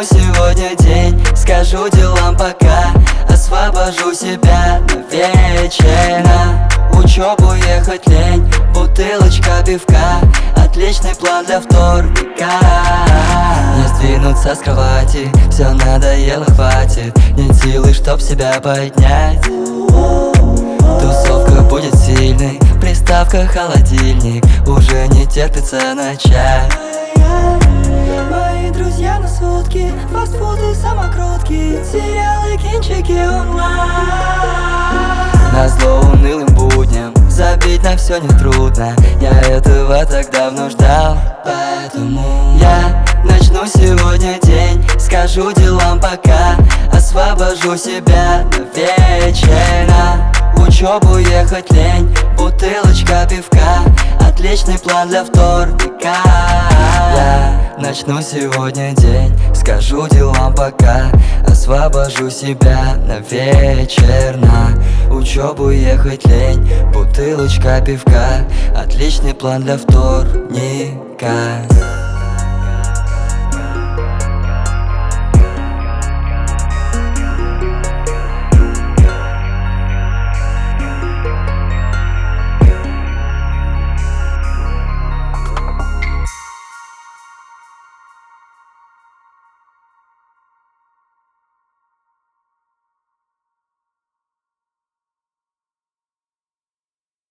сегодня день, скажу делам пока, освобожу себя на вечер. На учебу ехать лень, бутылочка пивка, отличный план для вторника. Не сдвинуться с кровати, все надоело, хватит, нет силы, чтоб себя поднять. Тусовка будет сильной, приставка холодильник, уже не терпится начать. Мои друзья на сутки, фастфуды, самокрутки, сериалы, кинчики онлайн. Назло унылым будням забить на все нетрудно, я этого так давно ждал. Поэтому я начну сегодня день, скажу делам пока, освобожу себя на вечер. На учебу ехать лень, бутылочка пивка, отличный план для вторника. Я начну сегодня день, скажу делам пока, освобожу себя на вечер. На учебу ехать лень, бутылочка пивка, отличный план для вторника.